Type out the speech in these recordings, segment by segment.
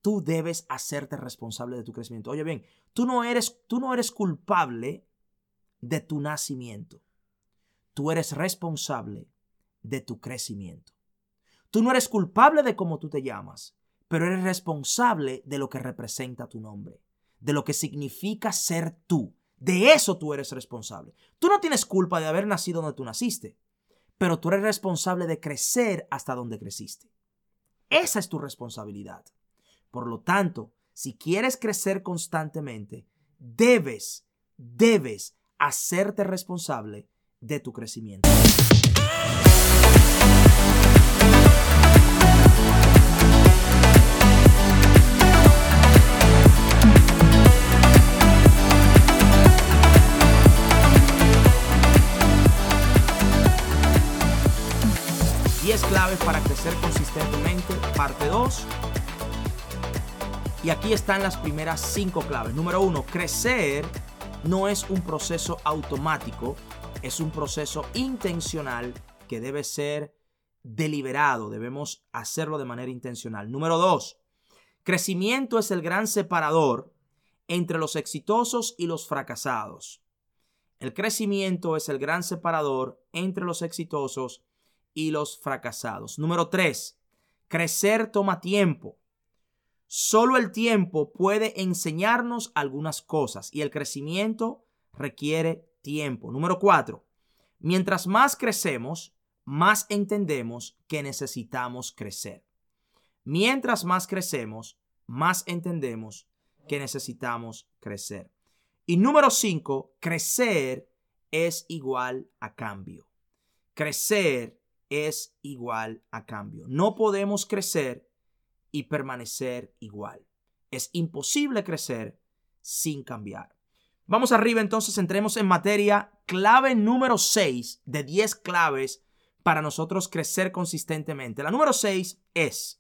tú debes hacerte responsable de tu crecimiento. Oye bien, tú no eres culpable de tu nacimiento. Tú eres responsable de tu crecimiento. Tú no eres culpable de cómo tú te llamas, pero eres responsable de lo que representa tu nombre, de lo que significa ser tú. De eso tú eres responsable. Tú no tienes culpa de haber nacido donde tú naciste, pero tú eres responsable de crecer hasta donde creciste. Esa es tu responsabilidad. Por lo tanto, si quieres crecer constantemente, debes hacerte responsable de tu crecimiento. Claves para crecer consistentemente, parte 2. Y aquí están las primeras 5 claves. Número 1, crecer no es un proceso automático, es un proceso intencional que debe ser deliberado, debemos hacerlo de manera intencional. Número 2, crecimiento es el gran separador entre los exitosos y los fracasados. El crecimiento es el gran separador entre los exitosos y los fracasados. Número 3, crecer toma tiempo. Solo el tiempo puede enseñarnos algunas cosas y el crecimiento requiere tiempo. Número 4, mientras más crecemos, más entendemos que necesitamos crecer. Mientras más crecemos, más entendemos que necesitamos crecer. Y número 5, crecer es igual a cambio. Crecer es igual a cambio. No podemos crecer y permanecer igual. Es imposible crecer sin cambiar. Vamos arriba entonces, entremos en materia. Clave número 6 de 10 claves para nosotros crecer consistentemente. La número 6 es: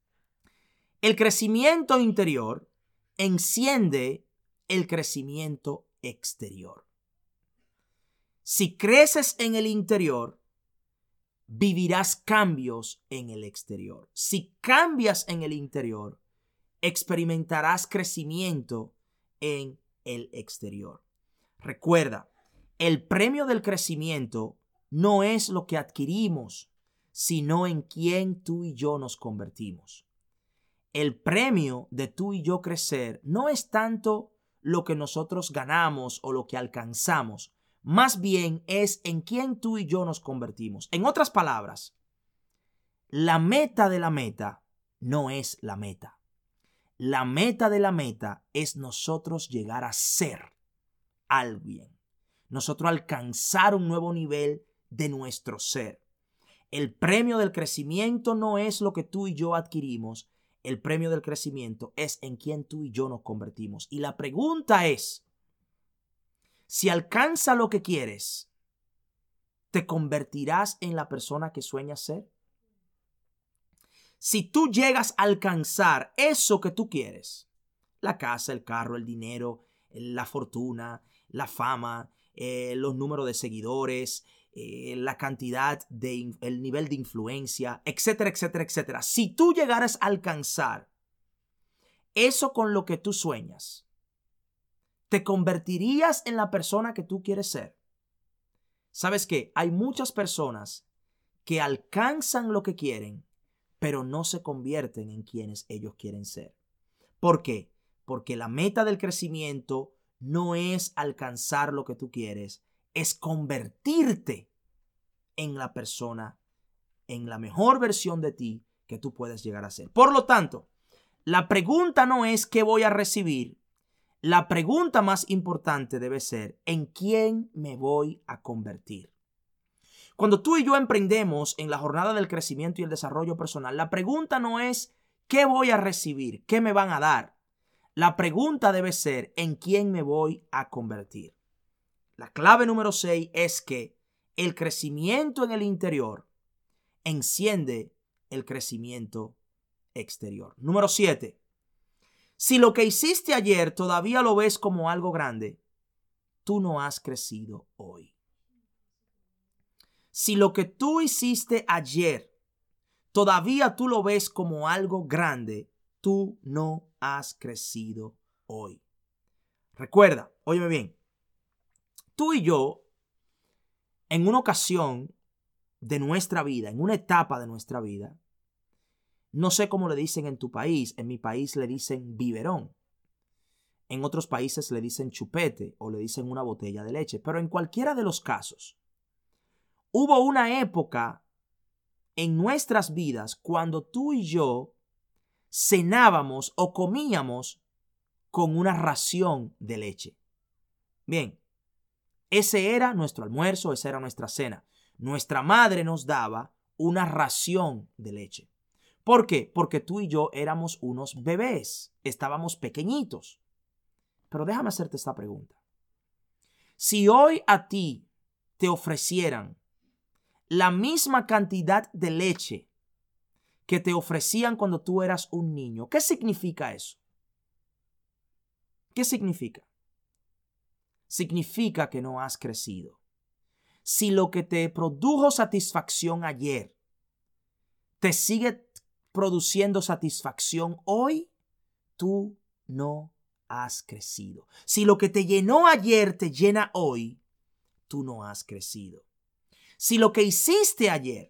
el crecimiento interior enciende el crecimiento exterior. Si creces en el interior, vivirás cambios en el exterior. Si cambias en el interior, experimentarás crecimiento en el exterior. Recuerda, el premio del crecimiento no es lo que adquirimos, sino en quién tú y yo nos convertimos. El premio de tú y yo crecer no es tanto lo que nosotros ganamos o lo que alcanzamos, más bien es en quién tú y yo nos convertimos. En otras palabras, la meta de la meta no es la meta. La meta de la meta es nosotros llegar a ser alguien. Nosotros alcanzar un nuevo nivel de nuestro ser. El premio del crecimiento no es lo que tú y yo adquirimos. El premio del crecimiento es en quién tú y yo nos convertimos. Y la pregunta es: si alcanzas lo que quieres, ¿te convertirás en la persona que sueñas ser? Si tú llegas a alcanzar eso que tú quieres, la casa, el carro, el dinero, la fortuna, la fama, los números de seguidores, la cantidad, el nivel de influencia, etcétera, etcétera, etcétera. Si tú llegaras a alcanzar eso con lo que tú sueñas, ¿te convertirías en la persona que tú quieres ser? ¿Sabes qué? Hay muchas personas que alcanzan lo que quieren, pero no se convierten en quienes ellos quieren ser. ¿Por qué? Porque la meta del crecimiento no es alcanzar lo que tú quieres, es convertirte en la persona, en la mejor versión de ti que tú puedes llegar a ser. Por lo tanto, la pregunta no es ¿qué voy a recibir? La pregunta más importante debe ser ¿en quién me voy a convertir? Cuando tú y yo emprendemos en la jornada del crecimiento y el desarrollo personal, la pregunta no es ¿qué voy a recibir? ¿Qué me van a dar? La pregunta debe ser ¿en quién me voy a convertir? La clave número 6 es que el crecimiento en el interior enciende el crecimiento exterior. Número 7. Si lo que hiciste ayer todavía lo ves como algo grande, tú no has crecido hoy. Si lo que tú hiciste ayer todavía tú lo ves como algo grande, tú no has crecido hoy. Recuerda, óyeme bien, tú y yo, en una ocasión de nuestra vida, en una etapa de nuestra vida, no sé cómo le dicen en tu país, en mi país le dicen biberón. En otros países le dicen chupete o le dicen una botella de leche. Pero en cualquiera de los casos, hubo una época en nuestras vidas cuando tú y yo cenábamos o comíamos con una ración de leche. Bien, ese era nuestro almuerzo, esa era nuestra cena. Nuestra madre nos daba una ración de leche. ¿Por qué? Porque tú y yo éramos unos bebés, estábamos pequeñitos. Pero déjame hacerte esta pregunta. Si hoy a ti te ofrecieran la misma cantidad de leche que te ofrecían cuando tú eras un niño, ¿qué significa eso? ¿Qué significa? Significa que no has crecido. Si lo que te produjo satisfacción ayer te sigue produciendo satisfacción hoy, tú no has crecido. Si lo que te llenó ayer te llena hoy, tú no has crecido. Si lo que hiciste ayer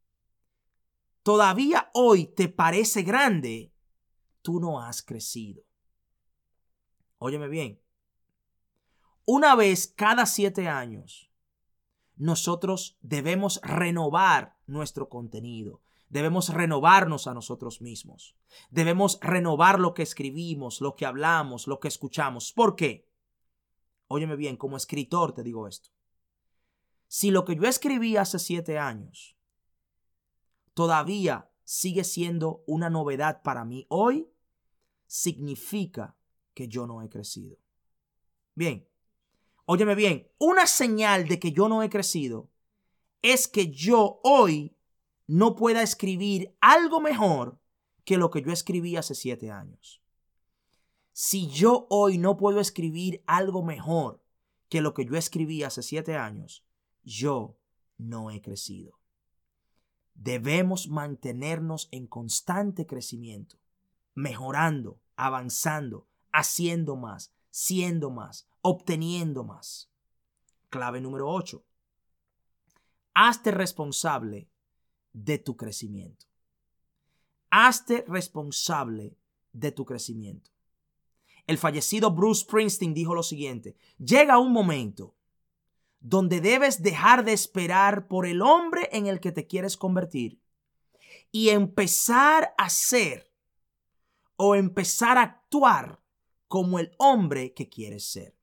todavía hoy te parece grande, tú no has crecido. Óyeme bien. Una vez cada 7 años, nosotros debemos renovar nuestro contenido. Debemos renovarnos a nosotros mismos. Debemos renovar lo que escribimos, lo que hablamos, lo que escuchamos. ¿Por qué? Óyeme bien, como escritor te digo esto. Si lo que yo escribí hace 7 años todavía sigue siendo una novedad para mí hoy, significa que yo no he crecido. Bien, óyeme bien, una señal de que yo no he crecido es que yo hoy no pueda escribir algo mejor que lo que yo escribí hace 7 años. Si yo hoy no puedo escribir algo mejor que lo que yo escribí hace 7 años, yo no he crecido. Debemos mantenernos en constante crecimiento, mejorando, avanzando, haciendo más, siendo más, obteniendo más. Clave número 8. Hazte responsable de tu crecimiento. Hazte responsable de tu crecimiento. El fallecido Bruce Springsteen dijo lo siguiente: llega un momento donde debes dejar de esperar por el hombre en el que te quieres convertir y empezar a ser o empezar a actuar como el hombre que quieres ser.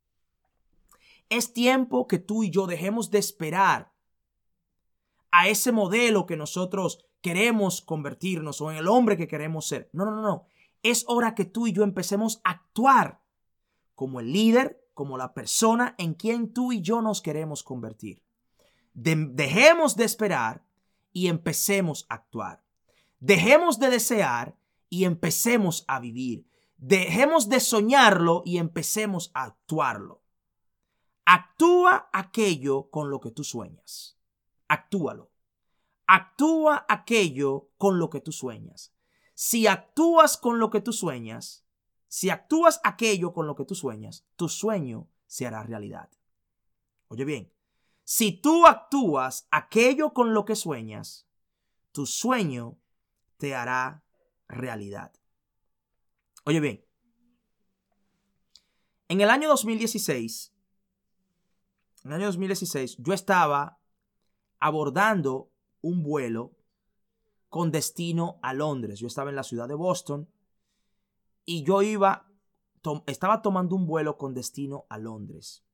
Es tiempo que tú y yo dejemos de esperar a ese modelo que nosotros queremos convertirnos o en el hombre que queremos ser. No. Es hora que tú y yo empecemos a actuar como el líder, como la persona en quien tú y yo nos queremos convertir. Dejemos de esperar y empecemos a actuar. Dejemos de desear y empecemos a vivir. Dejemos de soñarlo y empecemos a actuarlo. Actúa aquello con lo que tú sueñas. Actúalo. Actúa aquello con lo que tú sueñas. Si actúas con lo que tú sueñas, si actúas aquello con lo que tú sueñas, tu sueño se hará realidad. Oye bien, si tú actúas aquello con lo que sueñas, tu sueño te hará realidad. Oye bien, en el año 2016, yo estaba abordando un vuelo con destino a Londres. Yo estaba en la ciudad de Boston y yo estaba tomando un vuelo con destino a Londres.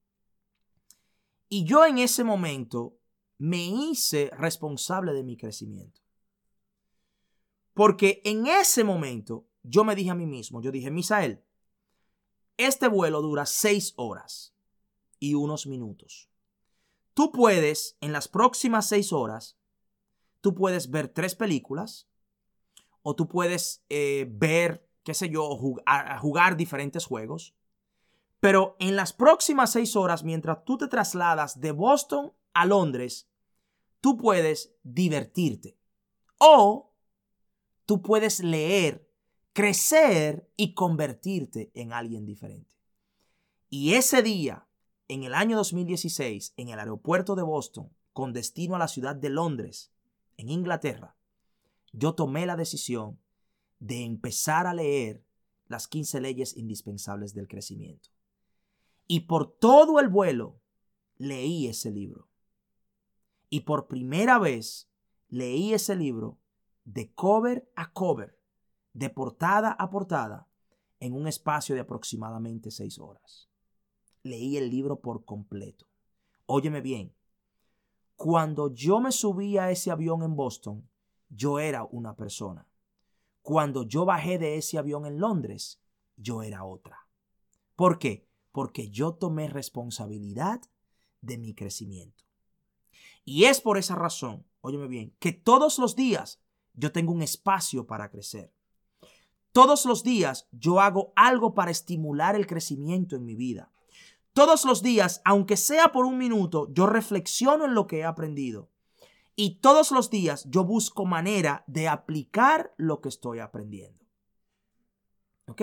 Y yo en ese momento me hice responsable de mi crecimiento. Porque en ese momento yo me dije a mí mismo, yo dije: Misael, este vuelo dura 6 horas y unos minutos. Tú puedes, en las próximas 6 horas, tú puedes ver 3 películas o tú puedes ver, qué sé yo, jugar diferentes juegos. Pero en las próximas 6 horas, mientras tú te trasladas de Boston a Londres, tú puedes divertirte o tú puedes leer crecer y convertirte en alguien diferente. Y ese día, en el año 2016, en el aeropuerto de Boston, con destino a la ciudad de Londres, en Inglaterra, yo tomé la decisión de empezar a leer las 15 leyes indispensables del crecimiento. Y por todo el vuelo leí ese libro. Y por primera vez leí ese libro de cover a cover, de portada a portada, en un espacio de aproximadamente 6 horas. Leí el libro por completo. Óyeme bien, cuando yo me subí a ese avión en Boston, yo era una persona. Cuando yo bajé de ese avión en Londres, yo era otra. ¿Por qué? Porque yo tomé responsabilidad de mi crecimiento. Y es por esa razón, óyeme bien, que todos los días yo tengo un espacio para crecer. Todos los días yo hago algo para estimular el crecimiento en mi vida. Todos los días, aunque sea por un minuto, yo reflexiono en lo que he aprendido. Y todos los días yo busco manera de aplicar lo que estoy aprendiendo. ¿Ok?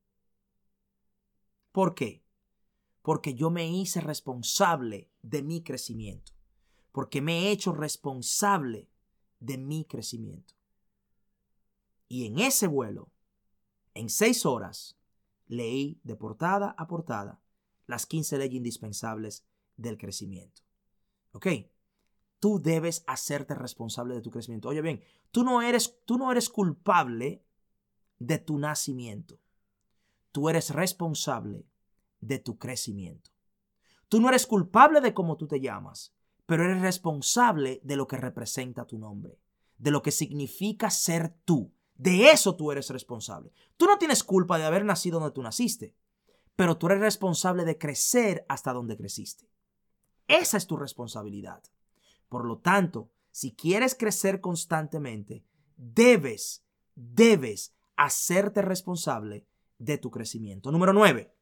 ¿Por qué? Porque yo me hice responsable de mi crecimiento. Porque me he hecho responsable de mi crecimiento. Y en ese vuelo, en 6 horas, leí de portada a portada las 15 leyes indispensables del crecimiento. ¿Ok? Tú debes hacerte responsable de tu crecimiento. Oye bien, tú no eres culpable de tu nacimiento. Tú eres responsable de tu crecimiento. Tú no eres culpable de cómo tú te llamas, pero eres responsable de lo que representa tu nombre, de lo que significa ser tú. De eso tú eres responsable. Tú no tienes culpa de haber nacido donde tú naciste, pero tú eres responsable de crecer hasta donde creciste. Esa es tu responsabilidad. Por lo tanto, si quieres crecer constantemente, debes hacerte responsable de tu crecimiento. Número 9.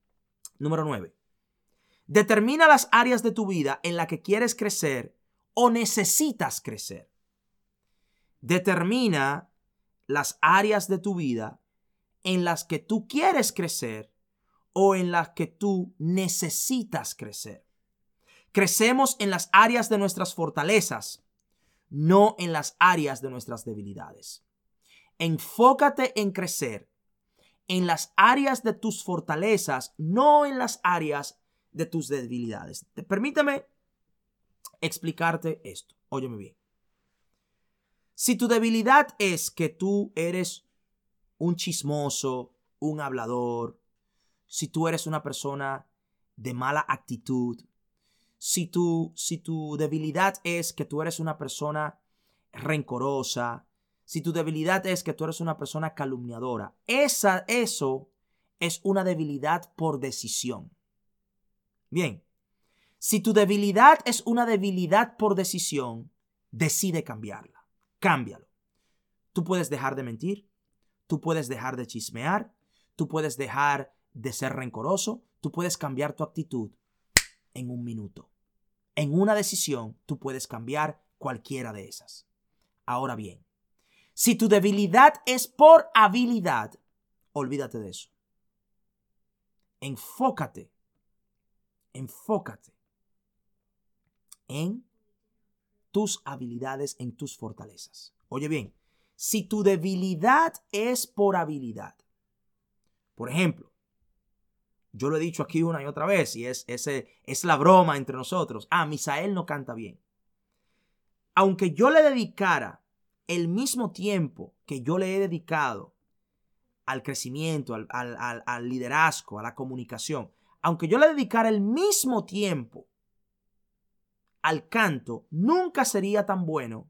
Determina las áreas de tu vida en las que quieres crecer o necesitas crecer. Determina las áreas de tu vida en las que tú quieres crecer o en las que tú necesitas crecer. Crecemos en las áreas de nuestras fortalezas, no en las áreas de nuestras debilidades. Enfócate en crecer en las áreas de tus fortalezas, no en las áreas de tus debilidades. Permíteme explicarte esto. Óyeme bien. Si tu debilidad es que tú eres un chismoso, un hablador, si tú eres una persona de mala actitud, si tu debilidad es que tú eres una persona rencorosa, si tu debilidad es que tú eres una persona calumniadora, eso es una debilidad por decisión. Bien, si tu debilidad es una debilidad por decisión, decide cambiarla. Cámbialo. Tú puedes dejar de mentir, tú puedes dejar de chismear, tú puedes dejar de ser rencoroso, tú puedes cambiar tu actitud en un minuto. En una decisión, tú puedes cambiar cualquiera de esas. Ahora bien, si tu debilidad es por habilidad, olvídate de eso. Enfócate en tus habilidades, en tus fortalezas. Oye bien, si tu debilidad es por habilidad, por ejemplo, yo lo he dicho aquí una y otra vez y es la broma entre nosotros. Misael no canta bien. Aunque yo le dedicara el mismo tiempo que yo le he dedicado al crecimiento, al liderazgo, a la comunicación, aunque yo le dedicara el mismo tiempo al canto, nunca sería tan bueno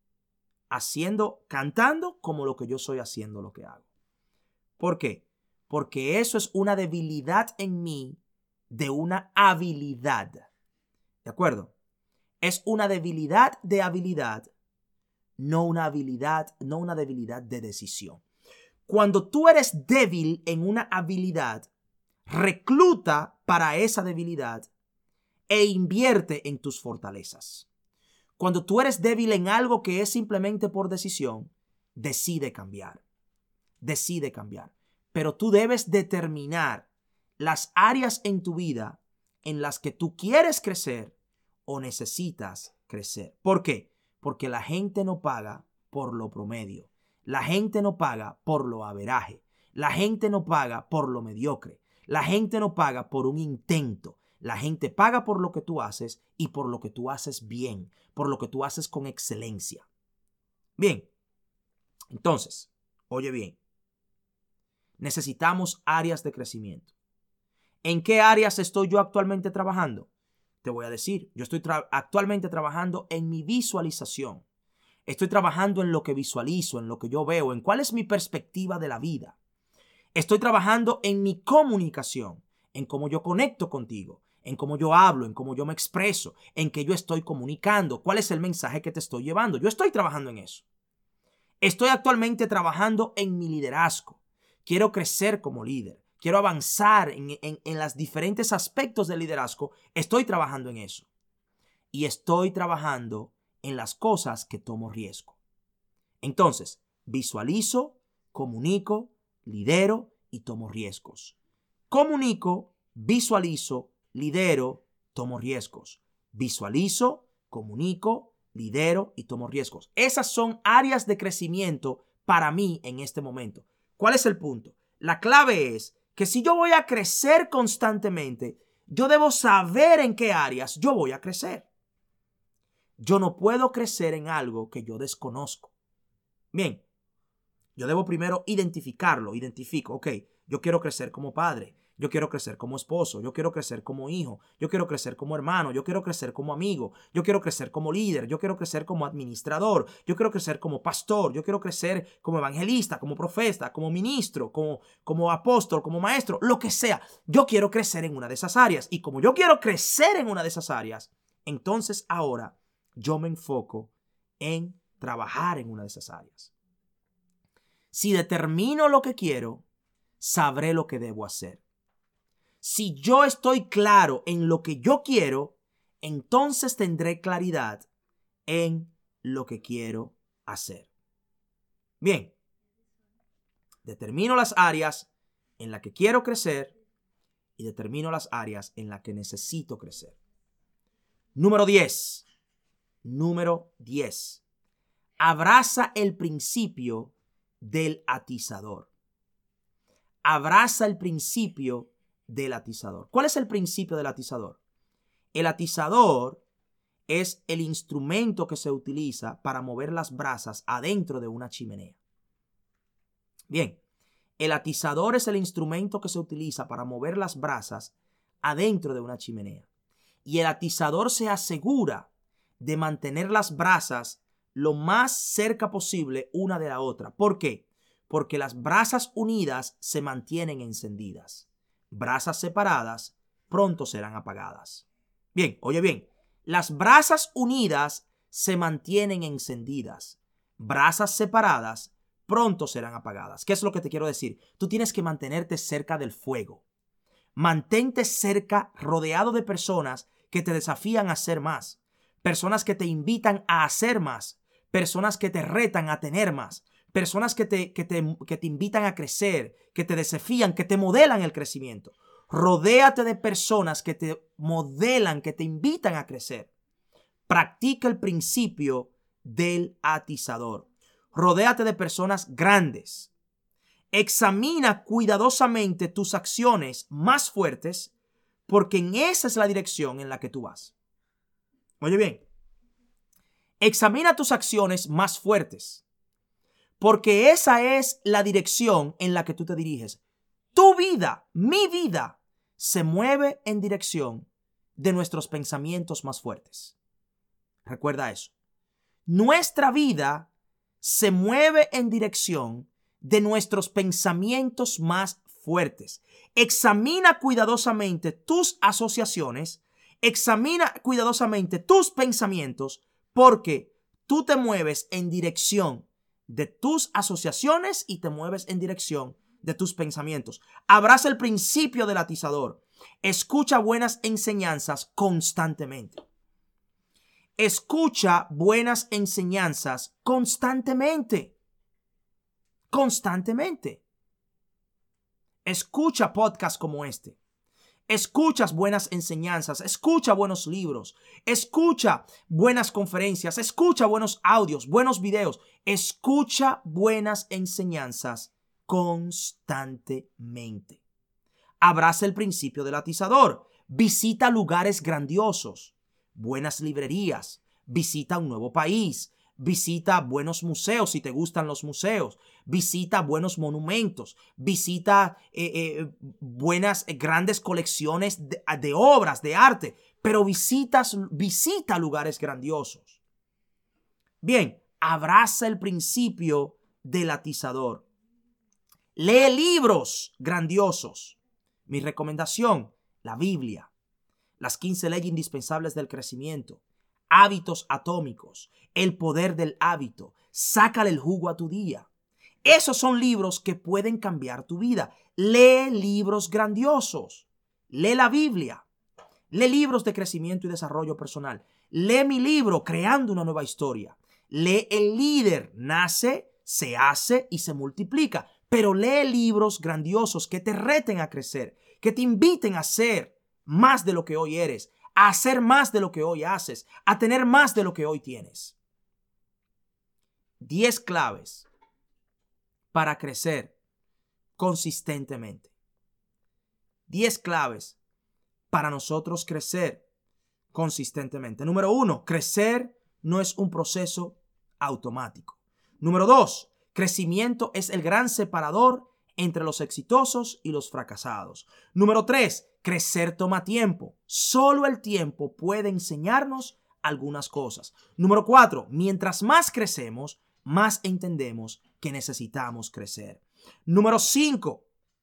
cantando como lo que yo soy haciendo lo que hago. ¿Por qué? Porque eso es una debilidad en mí de una habilidad. ¿De acuerdo? Es una debilidad de habilidad, no una debilidad de decisión. Cuando tú eres débil en una habilidad, recluta para esa debilidad e invierte en tus fortalezas. Cuando tú eres débil en algo que es simplemente por decisión, decide cambiar. decide cambiar. Pero tú debes determinar las áreas en tu vida en las que tú quieres crecer o necesitas crecer. ¿Por qué? Porque la gente no paga por lo promedio. La gente no paga por lo averaje. La gente no paga por lo mediocre. La gente no paga por un intento. La gente paga por lo que tú haces y por lo que tú haces bien, por lo que tú haces con excelencia. Bien, entonces, oye bien, necesitamos áreas de crecimiento. ¿En qué áreas estoy yo actualmente trabajando? Te voy a decir, yo estoy actualmente trabajando en mi visualización. Estoy trabajando en lo que visualizo, en lo que yo veo, en cuál es mi perspectiva de la vida. Estoy trabajando en mi comunicación, en cómo yo conecto contigo, en cómo yo hablo, en cómo yo me expreso, en qué yo estoy comunicando, cuál es el mensaje que te estoy llevando. Yo estoy trabajando en eso. Estoy actualmente trabajando en mi liderazgo. Quiero crecer como líder. Quiero avanzar en los diferentes aspectos del liderazgo. Estoy trabajando en eso. Y estoy trabajando en las cosas que tomo riesgo. Entonces, visualizo, comunico, lidero y tomo riesgos. Comunico, visualizo, lidero, tomo riesgos. Visualizo, comunico, lidero y tomo riesgos. Esas son áreas de crecimiento para mí en este momento. ¿Cuál es el punto? La clave es que si yo voy a crecer constantemente, yo debo saber en qué áreas yo voy a crecer. Yo no puedo crecer en algo que yo desconozco. Bien, yo debo primero identificarlo. Identifico, ok, yo quiero crecer como padre, yo quiero crecer como esposo, yo quiero crecer como hijo, yo quiero crecer como hermano, yo quiero crecer como amigo, yo quiero crecer como líder, yo quiero crecer como administrador, yo quiero crecer como pastor, yo quiero crecer como evangelista, como profeta, como ministro, como apóstol, como maestro, lo que sea. Yo quiero crecer en una de esas áreas. Y como yo quiero crecer en una de esas áreas, entonces ahora yo me enfoco en trabajar en una de esas áreas. Si determino lo que quiero, sabré lo que debo hacer. Si yo estoy claro en lo que yo quiero, entonces tendré claridad en lo que quiero hacer. Bien, determino las áreas en las que quiero crecer y determino las áreas en las que necesito crecer. Número 10. Abraza el principio del atizador. Abraza el principio del atizador. ¿Cuál es el principio del atizador? El atizador es el instrumento que se utiliza para mover las brasas adentro de una chimenea. Bien, el atizador es el instrumento que se utiliza para mover las brasas adentro de una chimenea. Y el atizador se asegura de mantener las brasas lo más cerca posible una de la otra. ¿Por qué? Porque las brasas unidas se mantienen encendidas. Brasas separadas pronto serán apagadas. Bien, oye bien, las brasas unidas se mantienen encendidas. Brasas separadas pronto serán apagadas. ¿Qué es lo que te quiero decir? Tú tienes que mantenerte cerca del fuego. Mantente cerca, rodeado de personas que te desafían a hacer más. Personas que te invitan a hacer más. Personas que te retan a tener más. Personas que te invitan a crecer, que te desafían, que te modelan el crecimiento. Rodéate de personas que te modelan, que te invitan a crecer. Practica el principio del atizador. Rodéate de personas grandes. Examina cuidadosamente tus acciones más fuertes, porque en esa es la dirección en la que tú vas. Oye bien, examina tus acciones más fuertes, porque esa es la dirección en la que tú te diriges. Tu vida, mi vida, se mueve en dirección de nuestros pensamientos más fuertes. Recuerda eso. Nuestra vida se mueve en dirección de nuestros pensamientos más fuertes. Examina cuidadosamente tus asociaciones, examina cuidadosamente tus pensamientos, porque tú te mueves en dirección de tus asociaciones y te mueves en dirección de tus pensamientos. Abraza el principio del atizador. Escucha buenas enseñanzas constantemente. Escucha buenas enseñanzas constantemente. constantemente. Escucha podcasts como este. Escuchas buenas enseñanzas, escucha buenos libros, escucha buenas conferencias, escucha buenos audios, buenos videos, escucha buenas enseñanzas constantemente. Abraza el principio del atizador. Visita lugares grandiosos, buenas librerías, visita un nuevo país, visita buenos museos si te gustan los museos, visita buenos monumentos, visita buenas grandes colecciones de obras, de arte, pero visita lugares grandiosos. Bien, abraza el principio del atizador. Lee libros grandiosos. Mi recomendación, la Biblia, las 15 leyes indispensables del crecimiento, hábitos atómicos, el poder del hábito, sácale el jugo a tu día. Esos son libros que pueden cambiar tu vida. Lee libros grandiosos. Lee la Biblia. Lee libros de crecimiento y desarrollo personal. Lee mi libro, Creando una nueva historia. Lee El líder, nace, se hace y se multiplica. Pero lee libros grandiosos que te reten a crecer, que te inviten a ser más de lo que hoy eres, a hacer más de lo que hoy haces, a tener más de lo que hoy tienes. 10 claves para crecer consistentemente. 10 claves para nosotros crecer consistentemente. Número 1, crecer no es un proceso automático. Número 2, crecimiento es el gran separador entre los exitosos y los fracasados. Número 3, crecer toma tiempo. Solo el tiempo puede enseñarnos algunas cosas. Número 4, mientras más crecemos, más entendemos que necesitamos crecer. Número 5,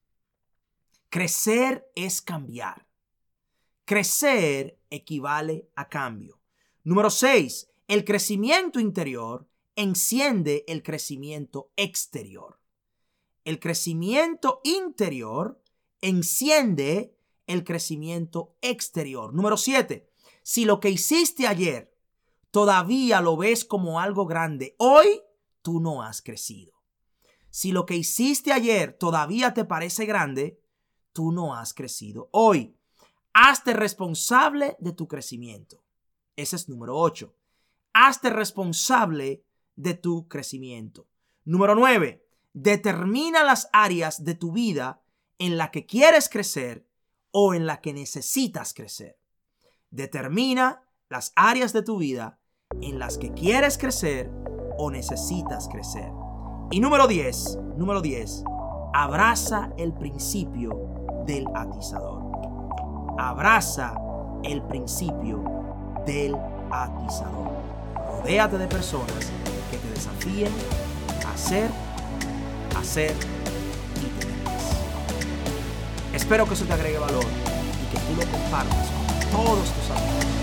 crecer es cambiar. Crecer equivale a cambio. Número 6, el crecimiento interior enciende el crecimiento exterior. El crecimiento interior enciende el crecimiento exterior. Número 7, si lo que hiciste ayer todavía lo ves como algo grande, hoy tú no has crecido. Si lo que hiciste ayer todavía te parece grande, tú no has crecido. Hoy, hazte responsable de tu crecimiento. Ese es número 8. Hazte responsable de tu crecimiento. Número 9. Determina las áreas de tu vida en la que quieres crecer o en la que necesitas crecer. Determina las áreas de tu vida en las que quieres crecer o necesitas crecer. Y número 10, abraza el principio del atizador. Abraza el principio del atizador. Rodéate de personas que te desafíen a hacer y tener más. Espero que eso te agregue valor y que tú lo compartas con todos tus amigos.